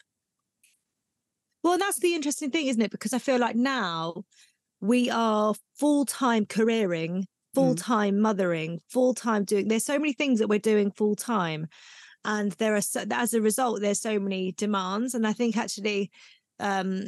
Well, that's the interesting thing, isn't it? Because I feel like now we are full-time careering, full-time mothering, full-time doing, there's so many things that we're doing full-time. And there are, so, as a result, there's so many demands. And I think actually um,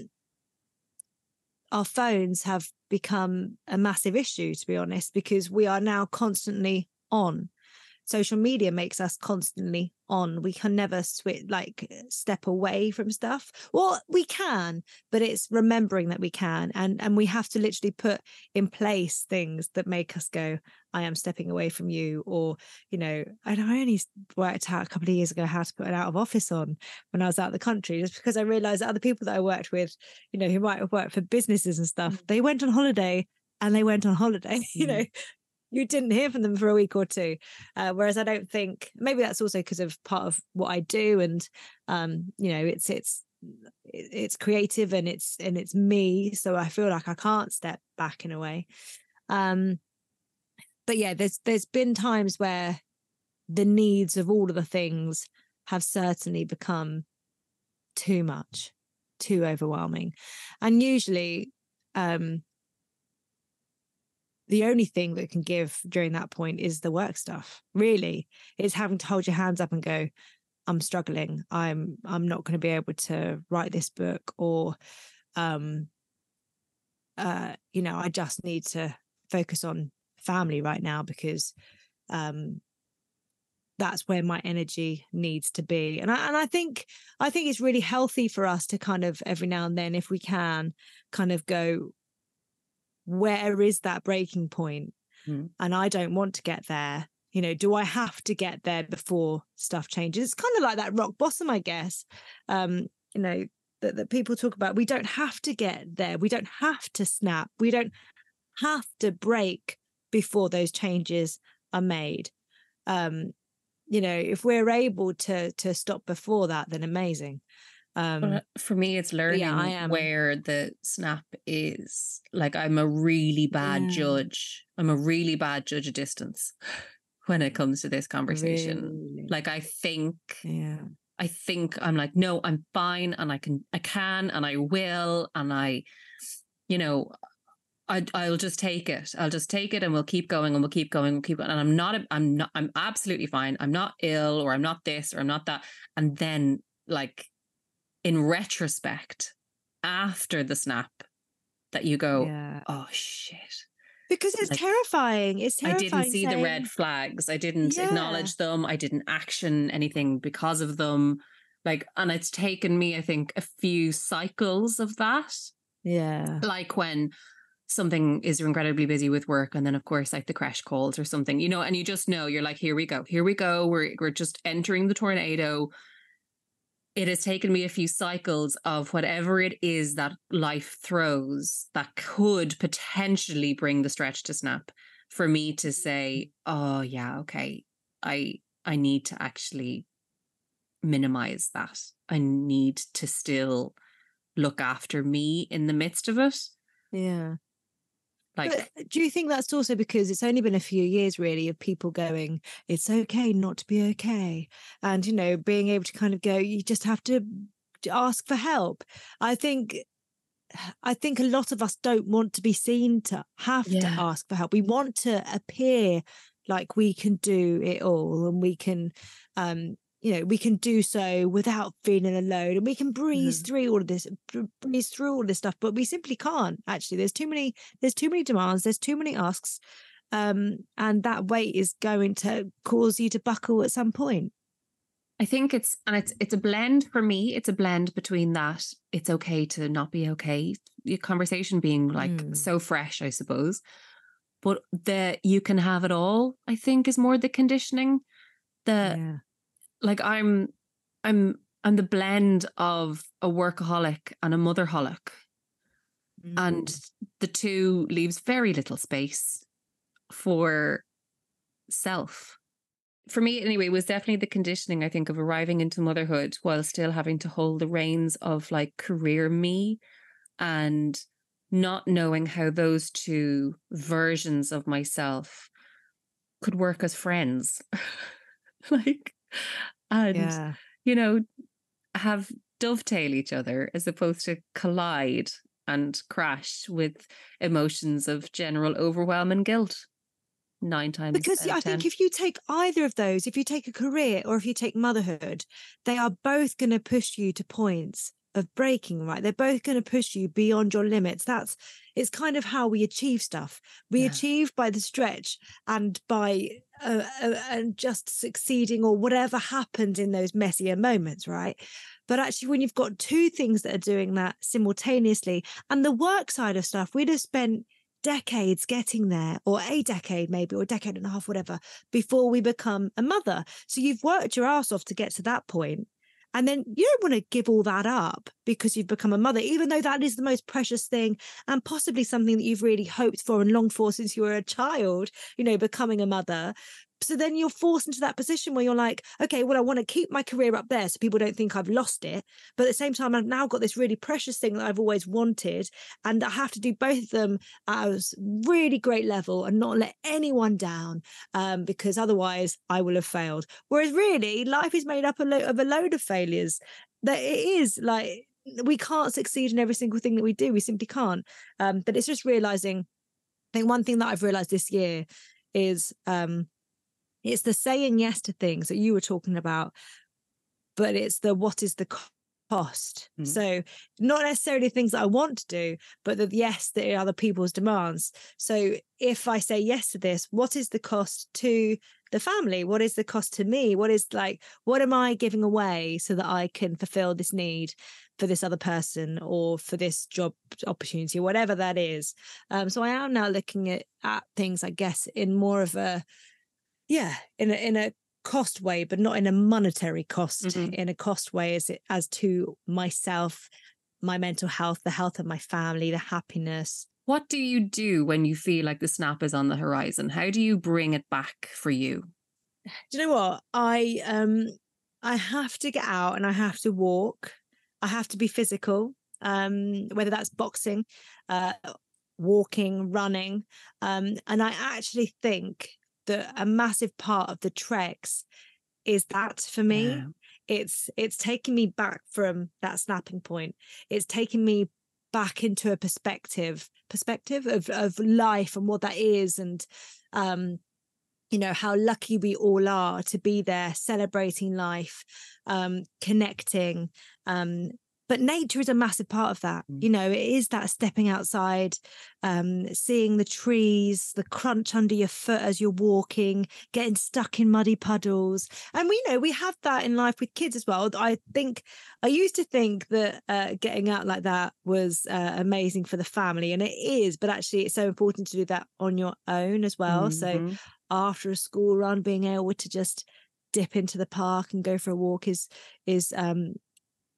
our phones have become a massive issue, to be honest, because we are now constantly on. Social media makes us constantly on. We can never switch, like step away from stuff. Well, we can, but it's remembering that we can. And, and we have to literally put in place things that make us go, I am stepping away from you. Or, you know, and I only worked out a couple of years ago how to put an out of office on when I was out of the country, just because I realized that other people that I worked with, you know, who might have worked for businesses and stuff, mm. they went on holiday and they went on holiday, mm. you know. You didn't hear from them for a week or two. Uh, whereas I don't think, maybe that's also because of part of what I do. And, um, you know, it's, it's, it's creative and it's, and it's me. So I feel like I can't step back in a way. Um, but yeah, there's, there's been times where the needs of all of the things have certainly become too much, too overwhelming. And usually, um, the only thing that can give during that point is the work stuff. Really, it's having to hold your hands up and go, I'm struggling. I'm I'm not going to be able to write this book, or, um, uh, you know, I just need to focus on family right now because, um, that's where my energy needs to be. And I and I think I think it's really healthy for us to kind of every now and then, if we can, kind of go, where is that breaking point? Mm. And I don't want to get there. You know, do I have to get there before stuff changes? It's kind of like that rock bottom, I guess. Um, you know, that, that people talk about. We don't have to get there. We don't have to snap. We don't have to break before those changes are made. Um, you know, if we're able to to stop before that, then amazing. Um, for me, it's learning yeah, I am. where the snap is. Like, I'm a really bad yeah. judge. I'm a really bad judge of distance when it comes to this conversation. Really? Like, I think, yeah. I think I'm like, no, I'm fine, and I can, I can, and I will, and I, you know, I, I'll just take it. I'll just take it, and we'll keep going, and we'll keep going, we'll keep going. And I'm not, I'm not, I'm absolutely fine. I'm not ill, or I'm not this, or I'm not that. And then, like, in retrospect, after the snap, that you go, yeah. oh shit. Because it's like, terrifying. It's terrifying. I didn't see saying, the red flags. I didn't yeah. acknowledge them. I didn't action anything because of them. Like, and it's taken me, I think, a few cycles of that. Yeah. Like when something is incredibly busy with work, and then of course like the crash calls or something, you know, and you just know, you're like, here we go, here we go. We're we're just entering the tornado. it has taken me a few cycles of whatever it is that life throws that could potentially bring the stretch to snap, for me to say, oh yeah, okay, I I need to actually minimize that. I need to still look after me in the midst of it. Yeah. Like, but do you think that's also because it's only been a few years really of people going, it's okay not to be okay, and you know, being able to kind of go, you just have to ask for help. I think I think a lot of us don't want to be seen to have yeah. to ask for help. We want to appear like we can do it all, and we can um you know, we can do so without feeling alone, and we can breeze Mhm. through all of this, breeze through all this stuff, but we simply can't. Actually, there's too many, there's too many demands, there's too many asks, um, and that weight is going to cause you to buckle at some point. I think it's, and it's, it's a blend for me. It's a blend between that. It's okay to not be okay. Your conversation being like Mm. so fresh, I suppose, but the, you can have it all, I think, is more the conditioning. The, Yeah. like I'm, I'm, I'm the blend of a workaholic and a motherholic. Mm. And the two leaves very little space for self. For me, anyway, was definitely the conditioning, I think, of arriving into motherhood while still having to hold the reins of like career me, and not knowing how those two versions of myself could work as friends. Like, and, Yeah. you know, have dovetail each other as opposed to collide and crash with emotions of general overwhelm and guilt. Nine times Because out yeah, I of ten. think if you take either of those, if you take a career or if you take motherhood, they are both going to push you to points of breaking, right? They're both going to push you beyond your limits. That's, it's kind of how we achieve stuff. We Yeah. achieve by the stretch and by uh, uh, and just succeeding, or whatever happens in those messier moments, right? But actually, when you've got two things that are doing that simultaneously, and the work side of stuff, we'd have spent decades getting there, or a decade maybe, or a decade and a half, whatever, before we become a mother. So you've worked your ass off to get to that point. And then you don't want to give all that up because you've become a mother, even though that is the most precious thing and possibly something that you've really hoped for and longed for since you were a child, you know, becoming a mother. So then you're forced into that position where you're like, okay, well, I want to keep my career up there so people don't think I've lost it. But at the same time, I've now got this really precious thing that I've always wanted. And I have to do both of them at a really great level and not let anyone down, um, because otherwise I will have failed. Whereas really, life is made up of a load of failures. That it is like, we can't succeed in every single thing that we do. We simply can't. Um, but it's just realizing, I think one thing that I've realized this year is, um, it's the saying yes to things that you were talking about, but it's the what is the cost. Mm. So not necessarily things that I want to do, but the yes that are other people's demands. So if I say yes to this, what is the cost to the family? What is the cost to me? What is like, what am I giving away so that I can fulfill this need for this other person or for this job opportunity, whatever that is. Um, so I am now looking at, at things, I guess, in more of a, yeah, in a, in a cost way, but not in a monetary cost, mm-hmm. in a cost way as it, as to myself, my mental health, the health of my family, the happiness. What do you do when you feel like the snap is on the horizon? How do you bring it back for you? Do you know what? I um I have to get out and I have to walk. I have to be physical, um, whether that's boxing, uh, walking, running. Um, and I actually think that a massive part of the treks is that for me. Yeah. It's it's taking me back from that snapping point. It's taking me back into a perspective, perspective of, of life and what that is. And, um, you know, how lucky we all are to be there, celebrating life, um, connecting. Um, but nature is a massive part of that. Mm. You know, it is that stepping outside, um, seeing the trees, the crunch under your foot as you're walking, getting stuck in muddy puddles. And we know we have that in life with kids as well. I think I used to think that uh, getting out like that was uh, amazing for the family, and it is, but actually it's so important to do that on your own as well. Mm-hmm. So after a school run, being able to just dip into the park and go for a walk is is um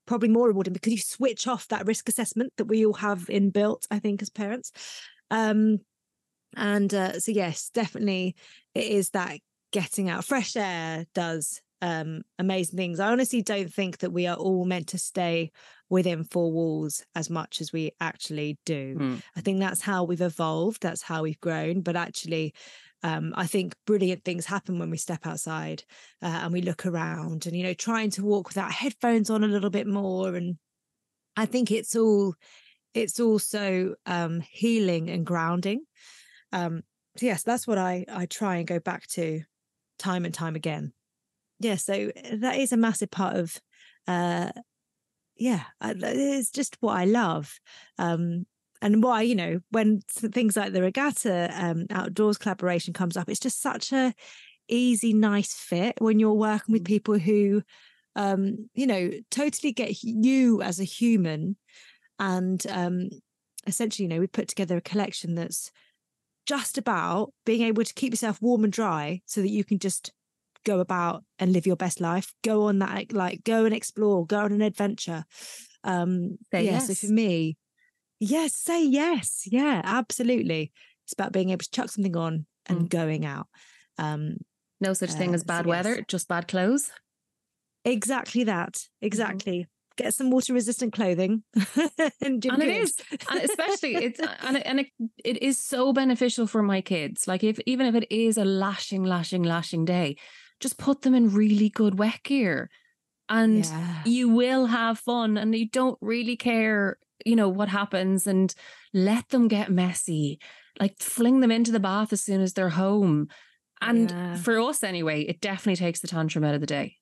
probably more rewarding because you switch off that risk assessment that we all have inbuilt, I think, as parents. Um, and uh, so, yes, definitely it is that getting out. Fresh air does um, amazing things. I honestly don't think that we are all meant to stay within four walls as much as we actually do. Mm. I think that's how we've evolved. That's how we've grown. But actually, um, I think brilliant things happen when we step outside uh, and we look around and, you know, trying to walk without headphones on a little bit more. And I think it's all, it's also um, healing and grounding. Um, so yes, that's what I, I try and go back to time and time again. Yeah, so that is a massive part of, uh, yeah, it's just what I love. Um, and why, you know, when things like the regatta um, outdoors collaboration comes up, it's just such a easy, nice fit when you're working with people who, um, you know, totally get you as a human. And um, essentially, you know, we put together a collection that's just about being able to keep yourself warm and dry so that you can just go about and live your best life, go on that, like go and explore, go on an adventure. Um, say yeah, yes. So for me, yes, say yes. Yeah, absolutely. It's about being able to chuck something on and mm. going out. Um, no such thing uh, as bad so weather, yes. just bad clothes. Exactly that. Exactly. Mm-hmm. Get some water resistant clothing. and and it is, and especially it's, and, it, and it, it is so beneficial for my kids. Like if, even if it is a lashing, lashing, lashing day, just put them in really good wet gear and yeah. you will have fun and you don't really care, you know, what happens, and let them get messy, like fling them into the bath as soon as they're home. And yeah. for us anyway, it definitely takes the tantrum out of the day.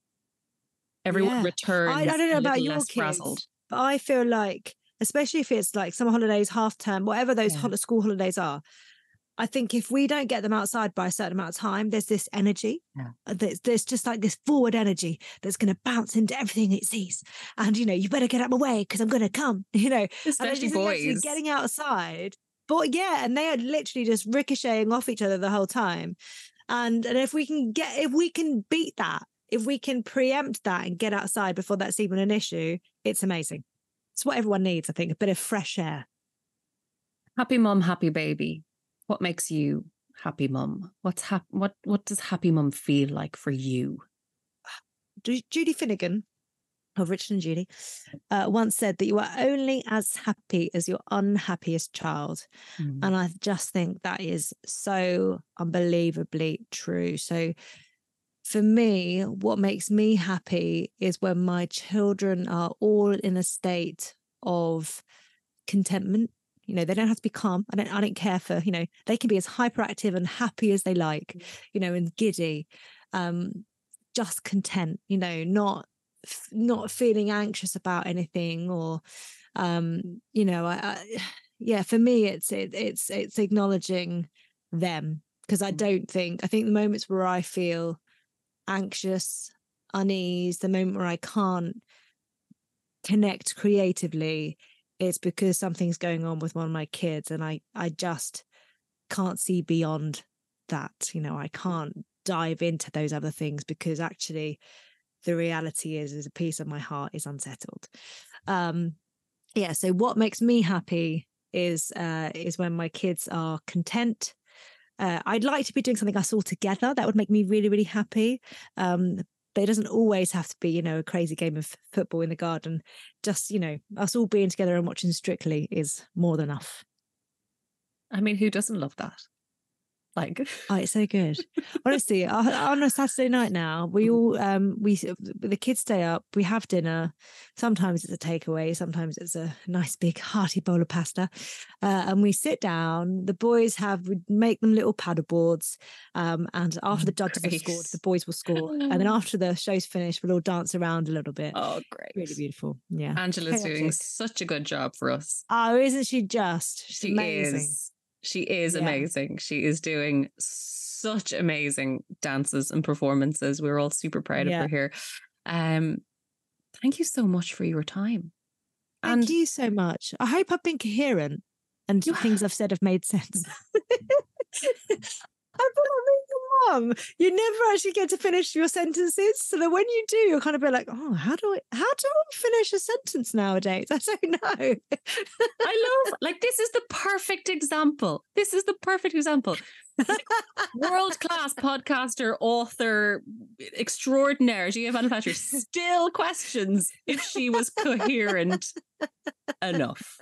Everyone yeah. returns. I, I don't know a about your less kids, frazzled. But I feel like, especially if it's like summer holidays, half term, whatever those yeah. school holidays are, I think if we don't get them outside by a certain amount of time, there's this energy. Yeah. There's, there's just like this forward energy that's going to bounce into everything it sees. And, you know, you better get out of my way because I'm going to come, you know. Especially boys. Getting outside. But yeah, and they are literally just ricocheting off each other the whole time. And, and if we can get, if we can beat that, if we can preempt that and get outside before that's even an issue, it's amazing. It's what everyone needs, I think, a bit of fresh air. Happy mum, happy baby. What makes you happy mum? What's hap- What What does happy mum feel like for you? Judy Finnegan of Richard and Judy uh, once said that you are only as happy as your unhappiest child. Mm. And I just think that is so unbelievably true. So for me, what makes me happy is when my children are all in a state of contentment. You know, they don't have to be calm. I don't I don't care for, you know, they can be as hyperactive and happy as they like, you know, and giddy, um, just content, you know, not not feeling anxious about anything or, um, you know, I, I, yeah, for me, it's it, it's it's acknowledging them because I don't think I think the moments where I feel anxious, unease, the moment where I can't connect creatively, it's because something's going on with one of my kids and I, I just can't see beyond that. You know, I can't dive into those other things because actually the reality is, is a piece of my heart is unsettled. Um, yeah. So what makes me happy is, uh, is when my kids are content. Uh, I'd like to be doing something us all together. That would make me really, really happy. Um, But it doesn't always have to be, you know, a crazy game of football in the garden. Just, you know, us all being together and watching Strictly is more than enough. I mean, who doesn't love that? Like, oh, it's so good. Honestly, on a Saturday night now, we all, um, we the kids stay up, we have dinner. Sometimes it's a takeaway, sometimes it's a nice big hearty bowl of pasta, uh, and we sit down. The boys have we make them little paddle boards, um, and after the judges great. have scored, the boys will score, and then after the show's finished, we'll all dance around a little bit. Oh, great! Really beautiful. Yeah, Angela's Chaotic. Doing such a good job for us. Oh, isn't she just? She's she amazing. Is. She is yeah. amazing. She is doing such amazing dances and performances. We're all super proud yeah. of her here. Um, thank you so much for your time. Thank and you so much. I hope I've been coherent and things I've said have made sense. I feel like calm. You never actually get to finish your sentences. So that when you do, you're kind of a bit like, oh, how do I how do I finish a sentence nowadays? I don't know. I love, like, this is the perfect example. This is the perfect example. World-class podcaster, author, extraordinaire Giovanna Fletcher still questions if she was coherent enough.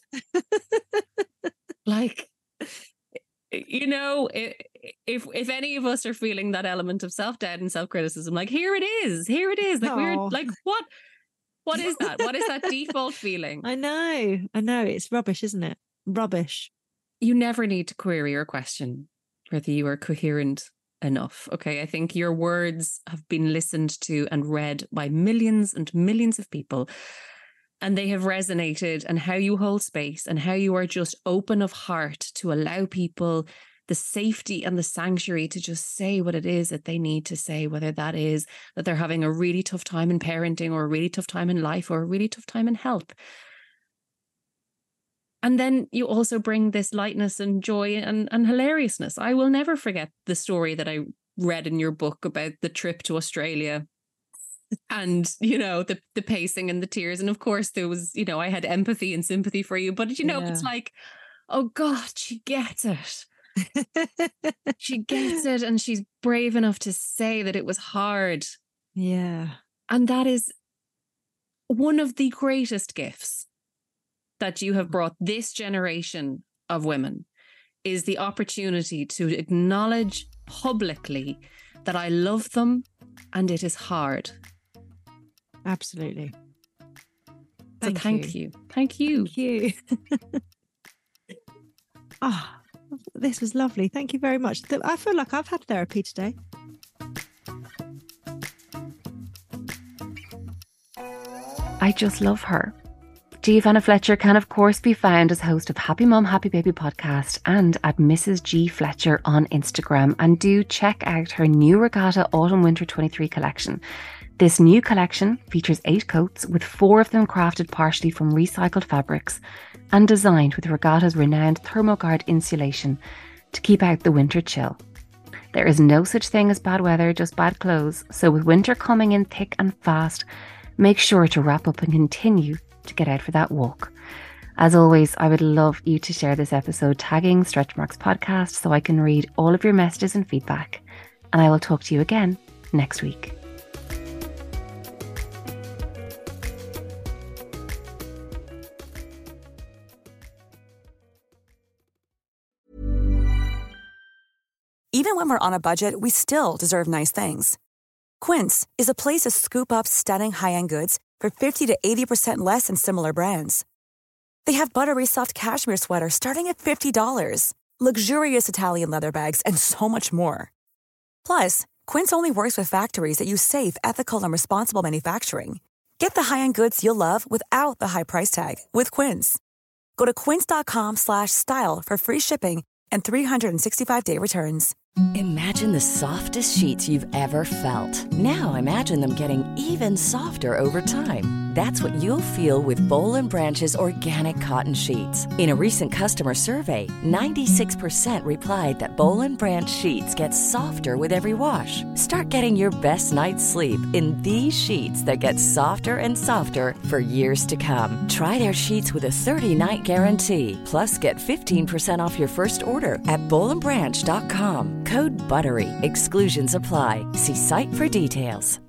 Like, you know, if if any of us are feeling that element of self-doubt and self-criticism, like, here it is, here it is. Like, Oh. we're like, what? What is that? What is that default feeling? I know, I know. It's rubbish, isn't it? Rubbish. You never need to query or question whether you are coherent enough. Okay, I think your words have been listened to and read by millions and millions of people, and they have resonated, and how you hold space and how you are just open of heart to allow people the safety and the sanctuary to just say what it is that they need to say, whether that is that they're having a really tough time in parenting or a really tough time in life or a really tough time in health. And then you also bring this lightness and joy and, and hilariousness. I will never forget the story that I read in your book about the trip to Australia and, you know, the, the pacing and the tears. And of course, there was, you know, I had empathy and sympathy for you. But, you know, Yeah. it's like, oh, God, she gets it. She gets it. And she's brave enough to say that it was hard. Yeah. And that is one of the greatest gifts that you have brought this generation of women, is the opportunity to acknowledge publicly that I love them and it is hard. Absolutely. So thank you. Thank you. Thank you. Oh, this was lovely. Thank you very much. Th- I feel like I've had therapy today. I just love her. Giovanna Fletcher can, of course, be found as host of Happy Mum, Happy Baby podcast and at Missus G Fletcher on Instagram. And do check out her new Regatta Autumn Winter twenty-three collection. This new collection features eight coats, with four of them crafted partially from recycled fabrics and designed with Regatta's renowned Thermoguard insulation to keep out the winter chill. There is no such thing as bad weather, just bad clothes. So with winter coming in thick and fast, make sure to wrap up and continue to get out for that walk. As always, I would love you to share this episode tagging Stretch Marks Podcast so I can read all of your messages and feedback. And I will talk to you again next week. Even when we're on a budget, we still deserve nice things. Quince is a place to scoop up stunning high-end goods for fifty to eighty percent less than similar brands. They have buttery soft cashmere sweaters starting at fifty dollars, luxurious Italian leather bags, and so much more. Plus, Quince only works with factories that use safe, ethical, and responsible manufacturing. Get the high-end goods you'll love without the high price tag with Quince. Go to quince.com slash style for free shipping and three hundred sixty-five day returns. Imagine the softest sheets you've ever felt. Now imagine them getting even softer over time. That's what you'll feel with Boll and Branch's organic cotton sheets. In a recent customer survey, ninety-six percent replied that Boll and Branch sheets get softer with every wash. Start getting your best night's sleep in these sheets that get softer and softer for years to come. Try their sheets with a thirty-night guarantee. Plus, get fifteen percent off your first order at boll and branch dot com. Code BUTTERY. Exclusions apply. See site for details.